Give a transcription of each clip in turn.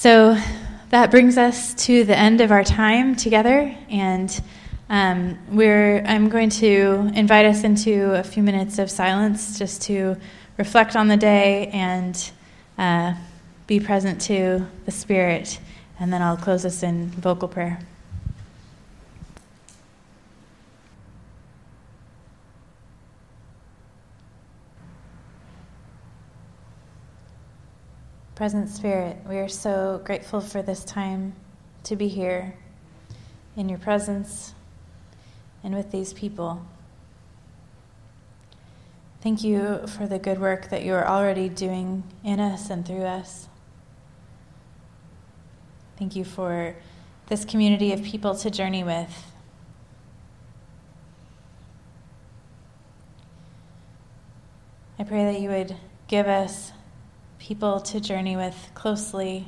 So that brings us to the end of our time together, and I'm going to invite us into a few minutes of silence just to reflect on the day and be present to the Spirit, and then I'll close us in vocal prayer. Present Spirit, we are so grateful for this time to be here in your presence and with these people. Thank you for the good work that you are already doing in us and through us. Thank you for this community of people to journey with. I pray that you would give us people to journey with closely,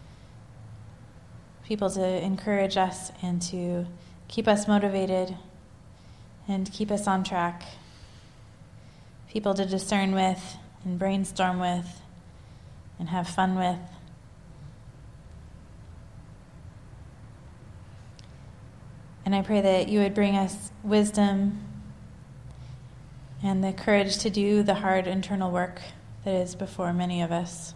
people to encourage us and to keep us motivated and keep us on track, people to discern with and brainstorm with and have fun with. And I pray that you would bring us wisdom and the courage to do the hard internal work that is before many of us.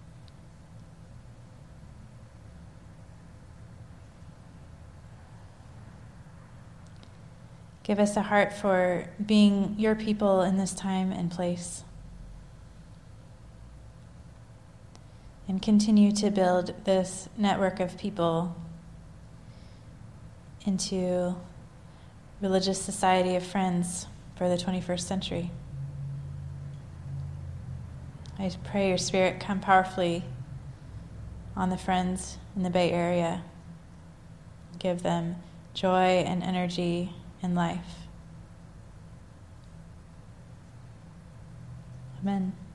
Give us a heart for being your people in this time and place. And continue to build this network of people into religious society of friends for the 21st century. I pray your Spirit come powerfully on the friends in the Bay Area. Give them joy and energy and life. Amen.